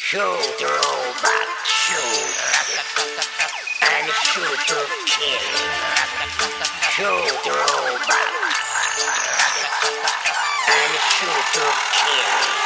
Shoot the robot, shoot, and shoot to kill. Shoot the robot, and shoot to kill.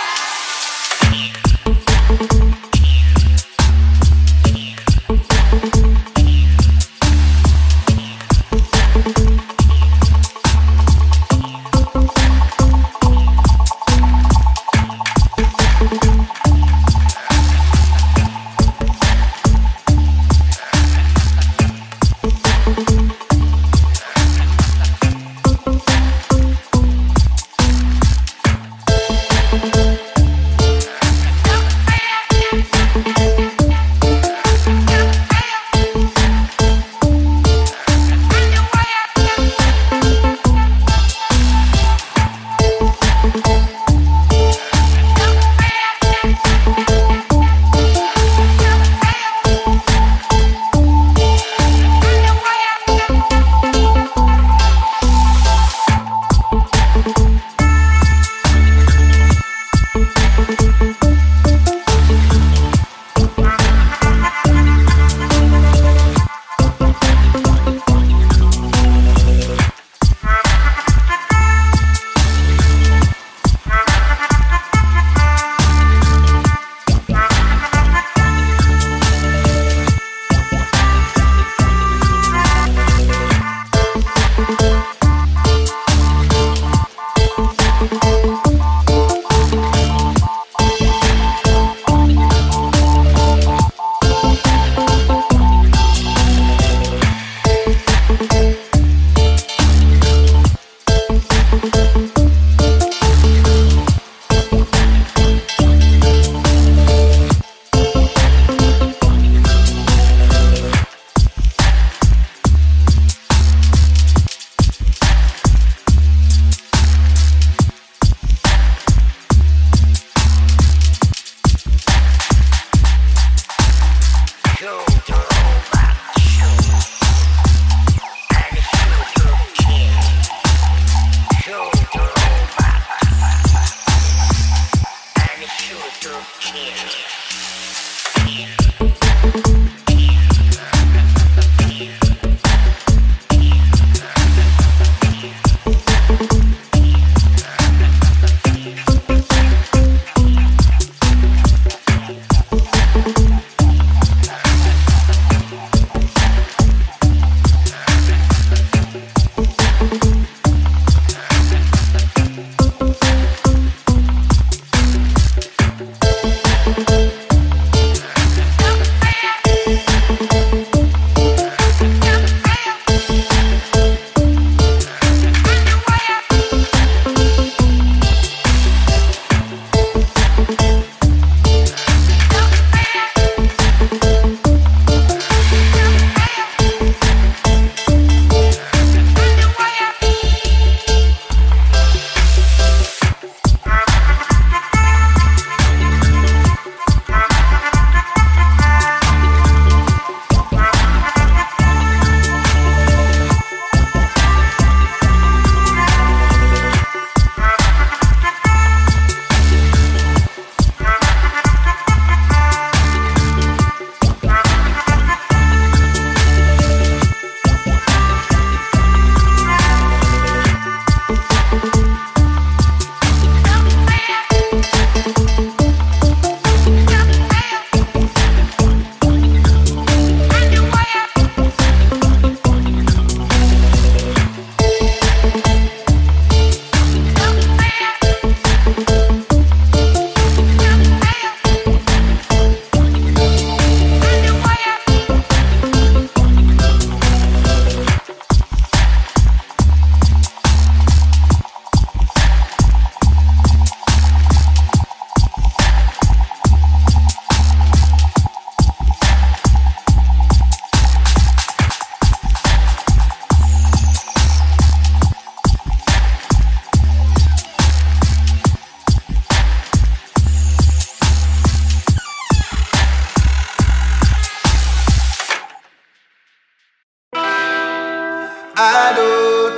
I don't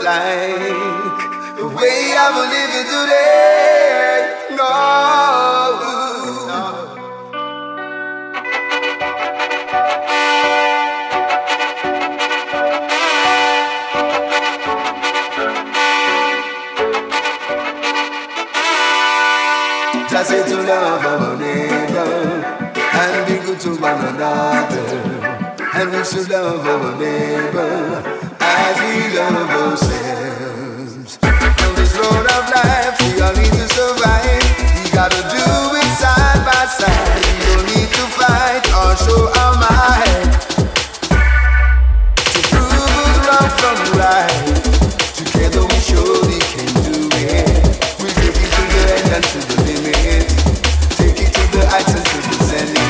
like the way I'm living today. No, to one another, and we should love our neighbor as we love ourselves. On this road of life, we all need to survive. We gotta do it side by side. We don't need to fight or show our might to prove who's wrong from right. Together we surely can do it. We take it to the end and to the limit. Take it to the heights and to the zenith.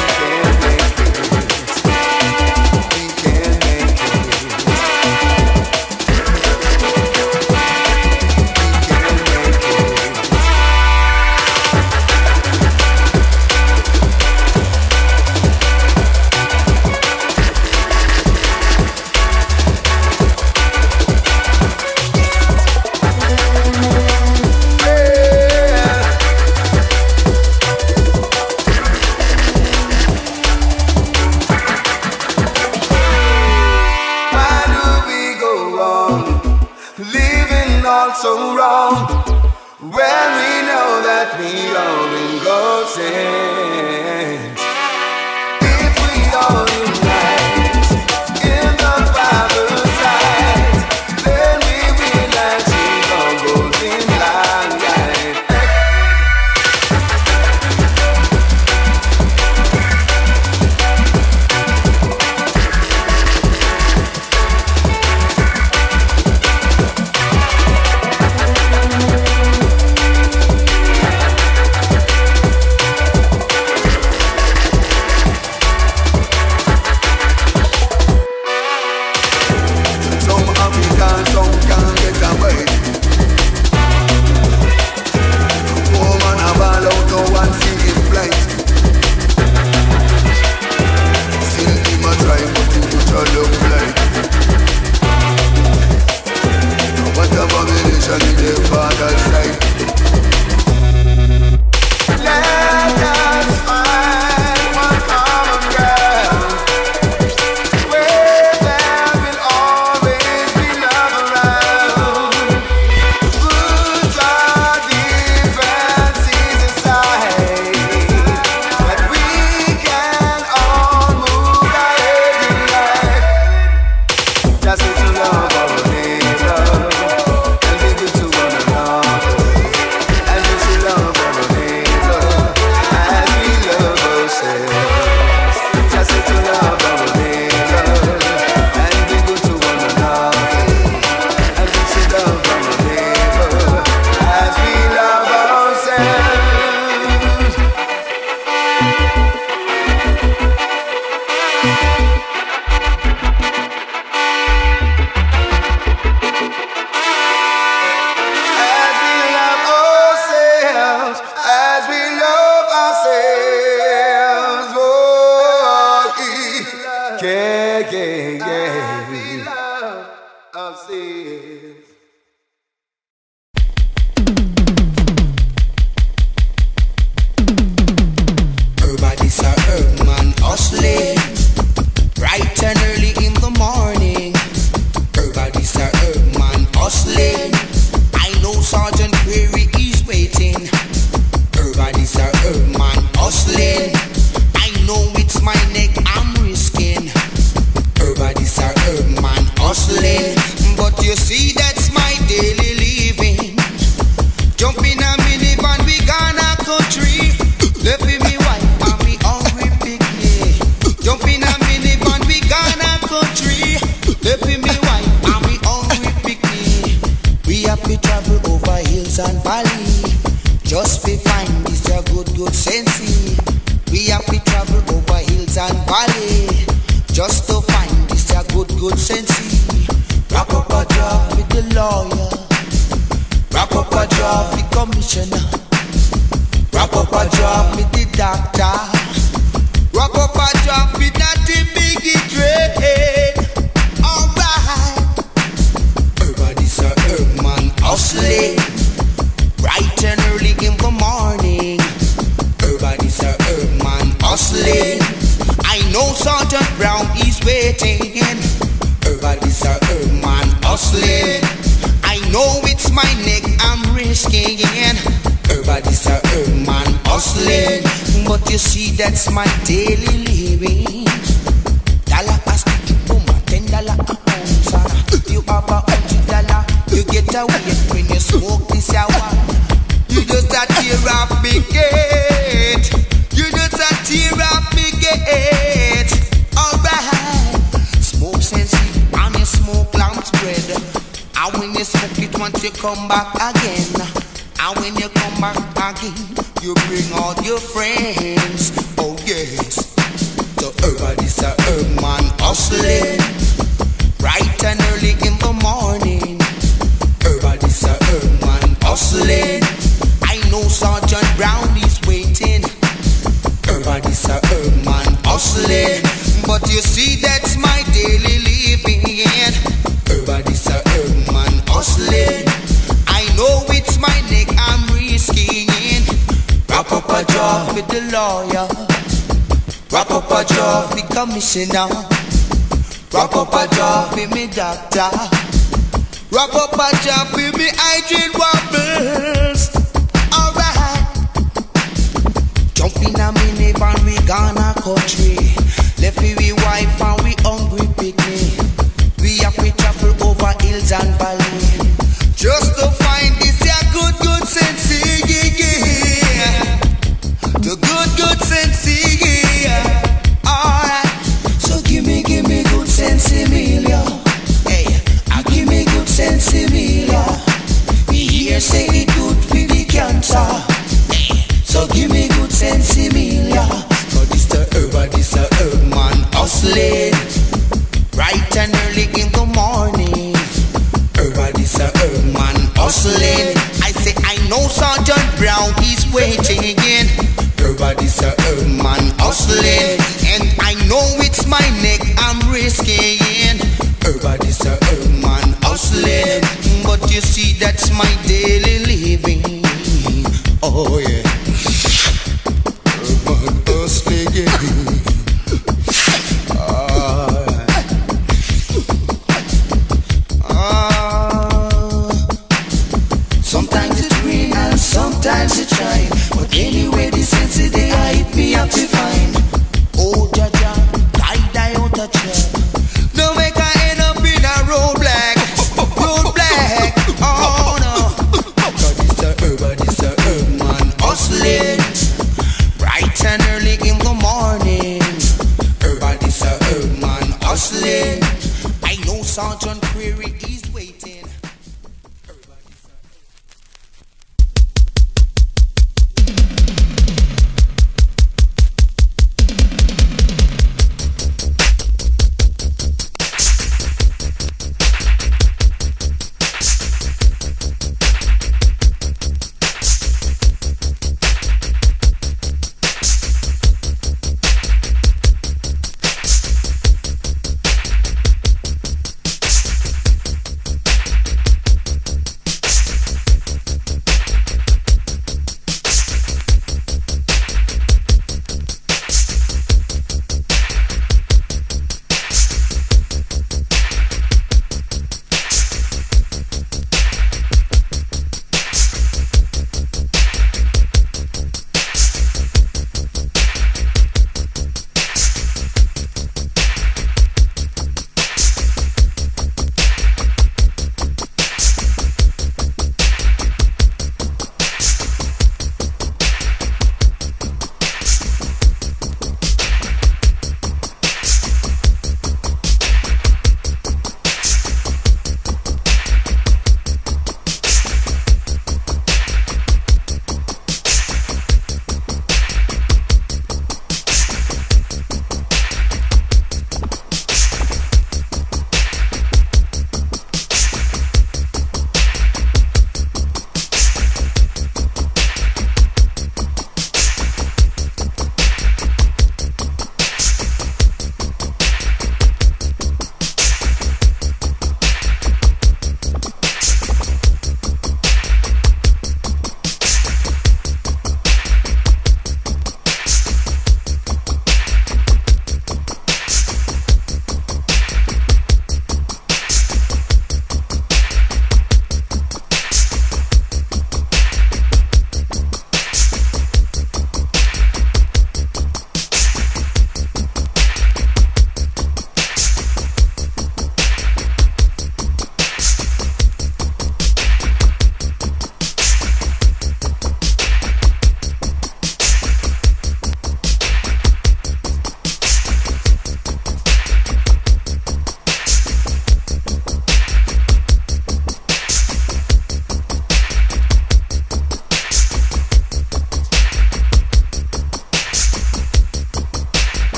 So wrong when we know that we all in God's hands. If we all unite in the Father's sight, then we will achieve our goals in life. Everybody's a man hustling. But you see, that's my daily living. Dollar a stick, boom, $10 a ounce. You have $100, you get away when you smoke this hour. You just a tear up me gate. You just a tear up me gate. Alright. Smoke sensi and you smoke lamp spread. And when you smoke it once you come back again. And when you come back again, you bring all your friends. Oh yes. So everybody's a herb man hustling. Bright and early in the morning. Everybody's a herb man hustling. I know Sergeant Brown is waiting. Everybody's a herb man hustling. But you see, that's my daily living. Everybody's a herb man hustling. I know it's my neck I'm risking. Wrap up a job with the lawyer. Wrap up a job with the commissioner. Wrap up a job with me doctor. Wrap up a job with me hygiene wobbles. Alright. Jump in a minivan, we gonna country. Left we wife and we hungry picnic. We have to travel over hills and valley. Just to find this yeah, good sense, yeah. The good sense, yeah. Alright. So give me good sense, Emilia. Hey, give me good sense, Emilia. We hear say it good for the cancer. Hey, so give me good sense, Emilia. Cause this the herb man hustling. Bright and early in the morning. Everybody's a herb man hustling. I say I know Sergeant Brown is waiting. Everybody's a herb man hustling. And I know it's my neck I'm risking. Everybody's a herb man hustling. But you see, that's my daily living. Oh yeah. Herb man hustling. Sometimes it's green and sometimes it's shine. But anyway, the sense they hype me up to find. Oh, Jaja, die out of chair. Don't make I end up in a road black. Oh no. Cause it's a herb man hustling. Bright and early in the morning. Everybody's a herb man hustling. I know Sergeant Query is waiting.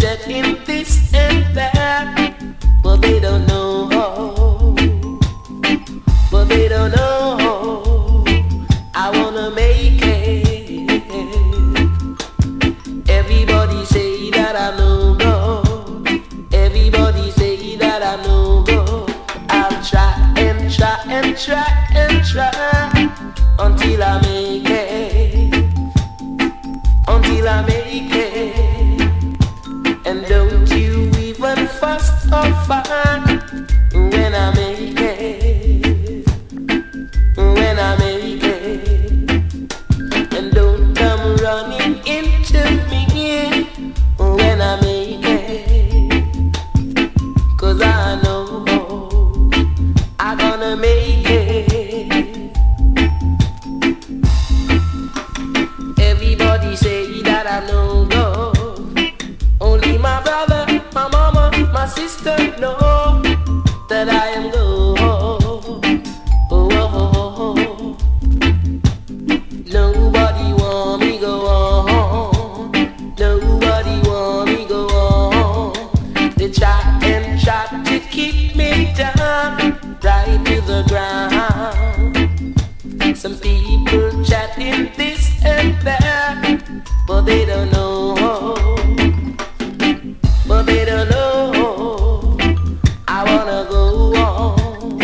chatting this and that, but they don't know how. But they don't know I wanna make it. Everybody say that I know God. Everybody say that I know God. I'll try and try and try and try until I make it. Until I make it. And don't you even fuss or fight when I make it. When I make it. And don't come running into me when I make it. 'Cause I know I'm gonna make it. Everybody say that I know God. Only my brother, my mama, my sister know that I am God. Nobody want me go on. Nobody want me go on. They try and try to keep me down, right to the ground. Some people chatting this and that, but they don't know. But they don't know I wanna go on.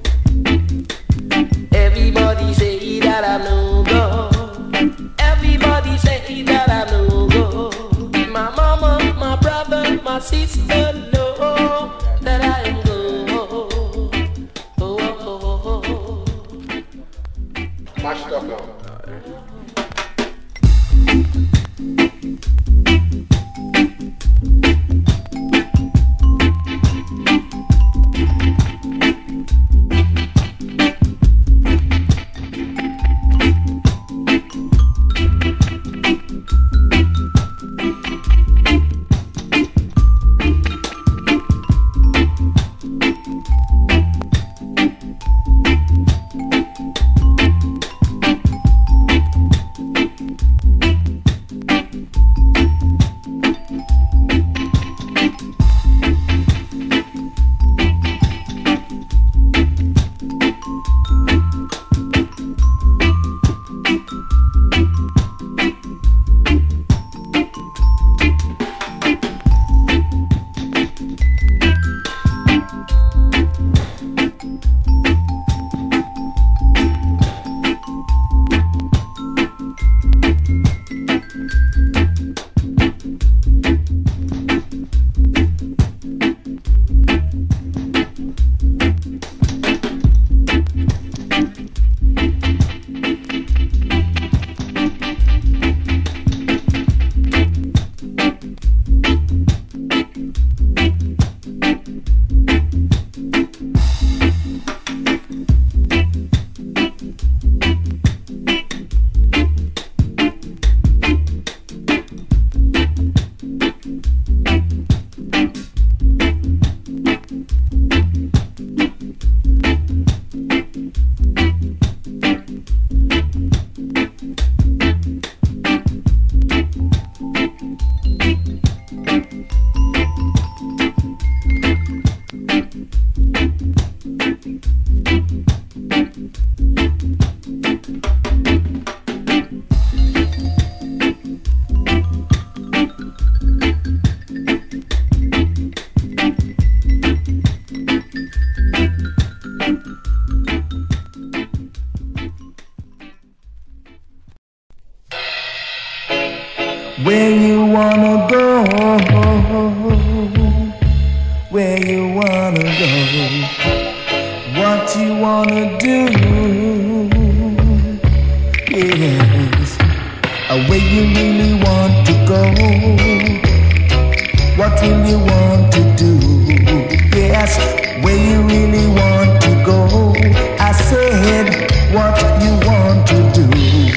Everybody say that I know God. Everybody say that I know God. My mama, my brother, my sister know that I am God. My stuff on. Where you wanna go? Where you wanna go? What you wanna do? Yes, where you really want to go? What will you want to do? Yes, where you really want to go? I said, what you want to do?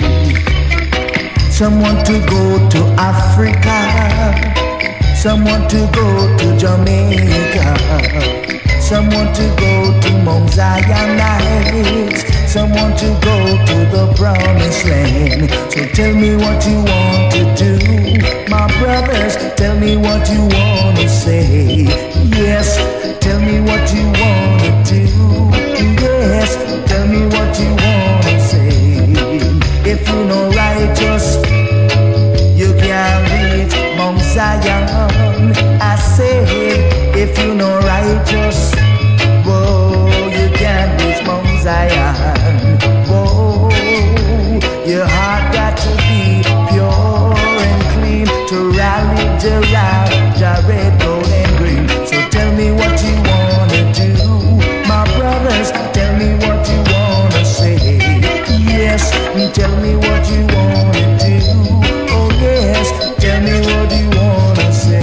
Some want to go to Africa, some want to go to Jamaica, some want to go to Mount Zion Heights, someone to go to the promised land. So tell me what you want to do, my brothers, tell me what you want to say. Yes, tell me what you want to do. Yes, tell me what you want to say. If you know righteous, you can reach Mount Zion. I say, if you know righteous, whoa, you can reach Mount Zion. Whoa, your heart got to be pure and clean to rally the red, gold, and green. So tell me what you wanna do, my brothers. Tell me what you wanna say. Yes, tell me what you wanna do. Oh yes, tell me what you wanna say.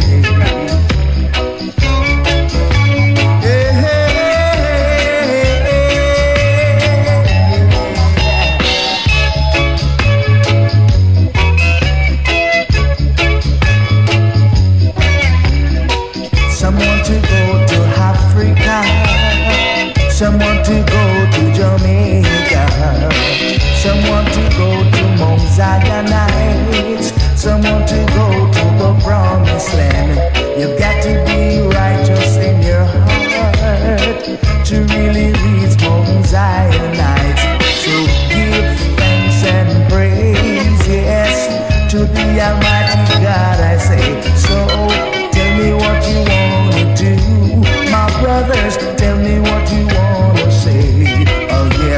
Someone to go to Africa, someone to go to Jamaica, someone to go to Mount Zionites, someone to go to the promised land. You've got to be righteous in your heart to really reach Mount Zionites. So give thanks and praise, yes, to the Almighty God I say. So tell me what you wanna do, my brothers, tell me what you wanna say. Oh yeah.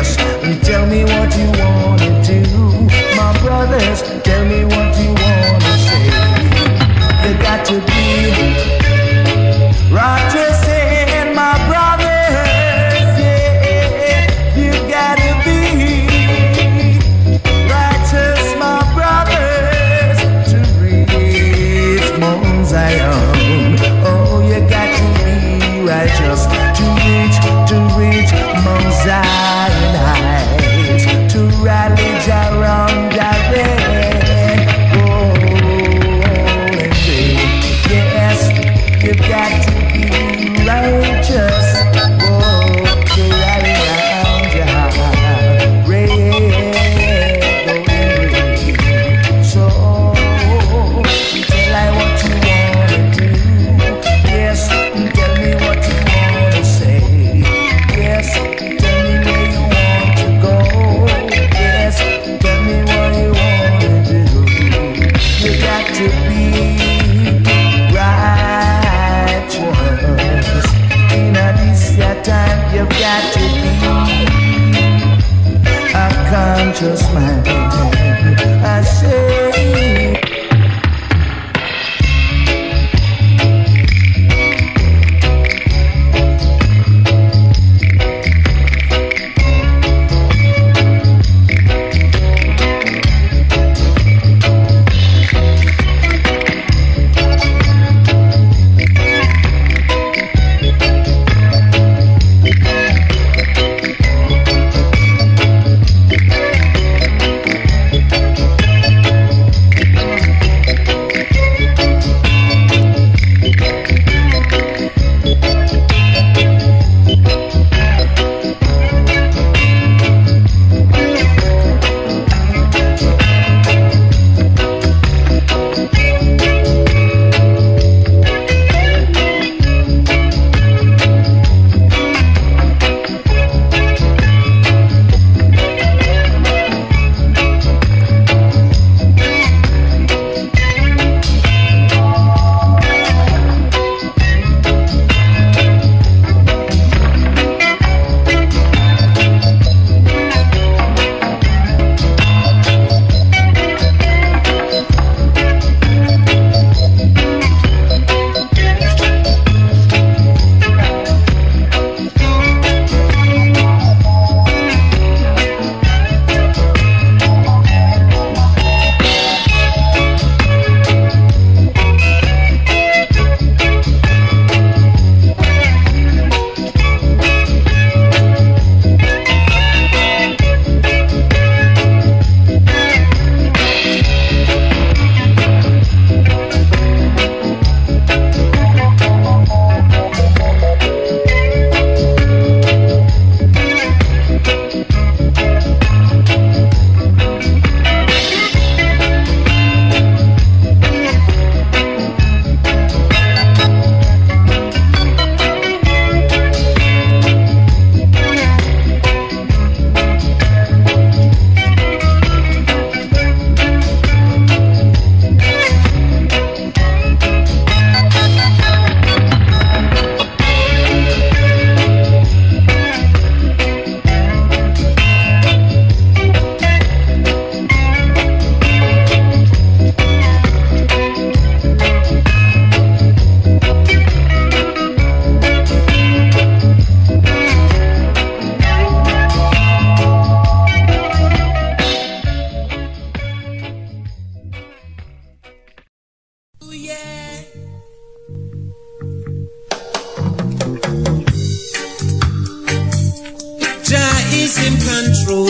is in control.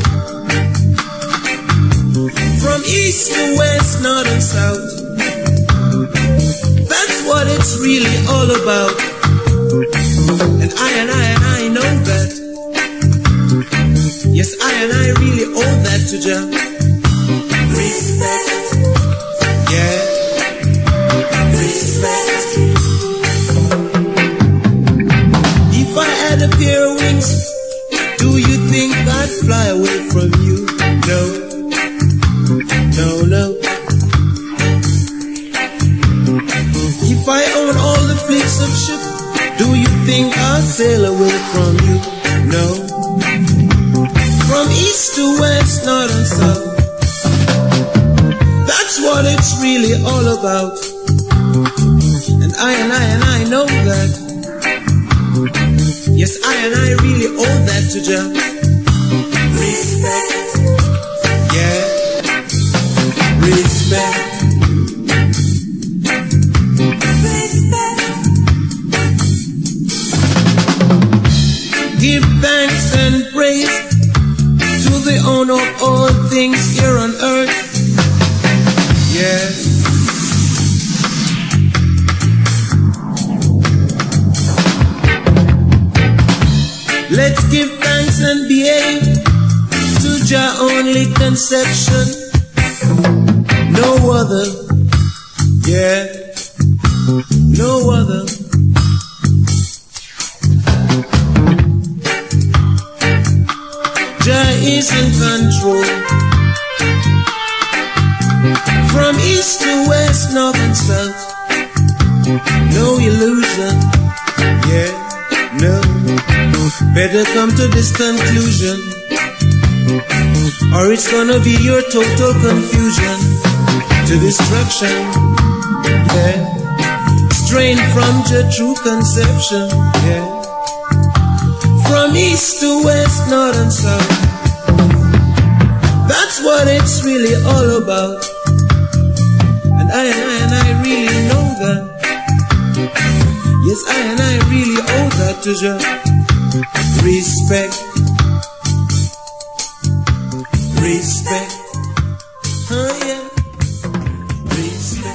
From east to west, north and south. That's what it's really all about. And I know that. Yes, I really owe that to Jah. Respect. Yeah. Respect. If I had a pair of wings, do you think I'd fly away from you? No. No. If I own all the fleets of ships, do you think I'll sail away from you? No. From east to west, north and south. That's what it's really all about. And I know that. Yes, I really owe that to Jah. Respect. Yeah. Respect. Give thanks and praise to the owner of all things here on earth. Yes. Let's give thanks and behave to Jah only conception. No other. Yeah. No other. Jah is in control. From east to west, north and south. No illusion. Yeah, no. Better come to this conclusion, or it's gonna be your total confusion to destruction. Yeah. Strained from your true conception. Yeah. From east to west, north and south. That's what it's really all about. And I really know that. Yes, I really owe that to Jah. Respect. Respect. Oh yeah. Respect.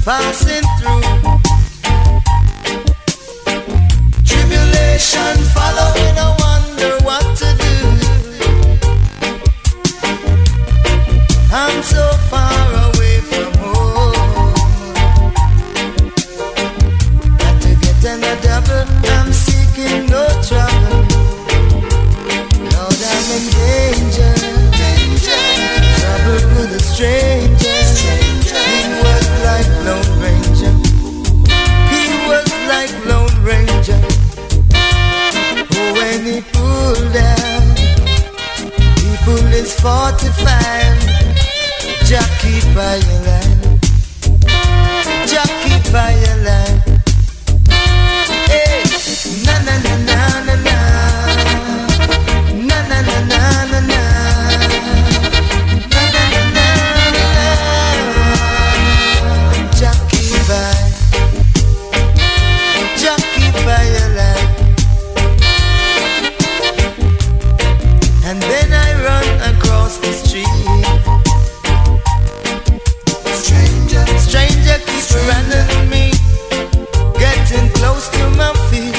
passing through. Tribulation following, I wonder what to do. I'm so far away from home. Got to get in the double, I'm seeking no trouble. Lord, I'm in danger, trouble with a stranger. He was like Lone Ranger. He was like Lone Ranger. Oh, when he pulled out, he pulled his 45. Jackie by your line, Jackie by your line. Hey, na na na na na na, na na na na na na, na na na na na. Jackie by your line. And then I run across the street. Stranger keeps running me, getting close to my feet.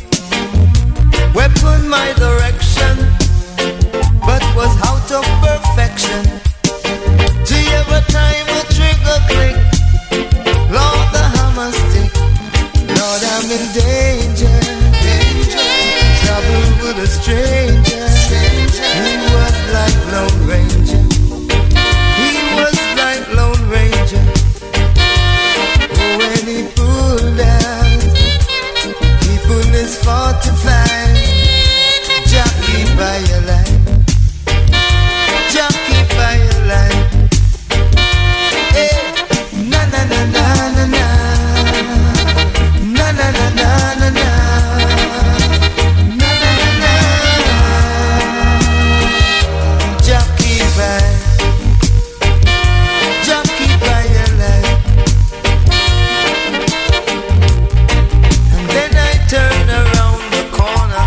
Weapon my direction, but was out of perfection. Do you ever time a trigger click? Lord, the hammer stick. Lord, I'm in danger, trouble with a stranger. He was like Lone Ranger. He was like Lone Ranger. Oh, when he pulled out, he pulled his 45. Jackie by your line, Jackie by your line. Hey, na na na na na na, na na na na na na, na na na na. Jackie by your line. And then I turn around the corner.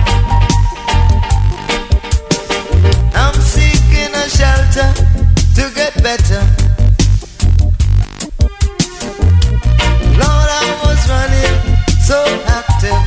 I'm seeking a shelter to get better. Lord, I was running so active.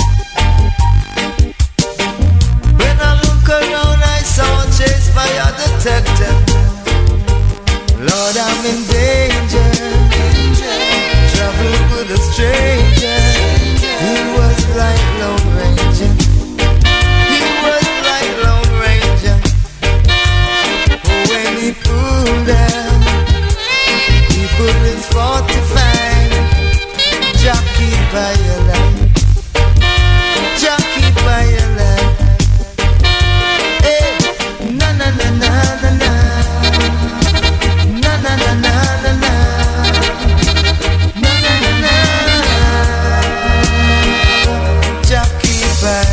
When I look around, I saw a chase by a detective. Lord, I'm in danger, trouble with a stranger. He was like Lone Ranger. He was like Lone Ranger. Oh, when he pulled out, he pulled his 45. Jackie by your line, Jackie by your line. Hey, na na na na na na, na na na na na na, na na na na. Jackie by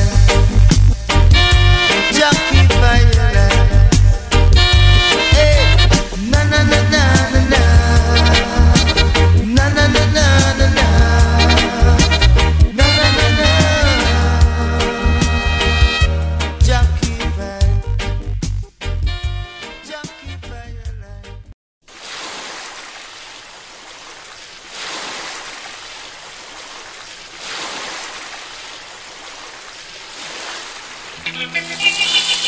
your line. Hey, na na na na na na, na na na na na na, na na na na. Jackie by your line. Thank you.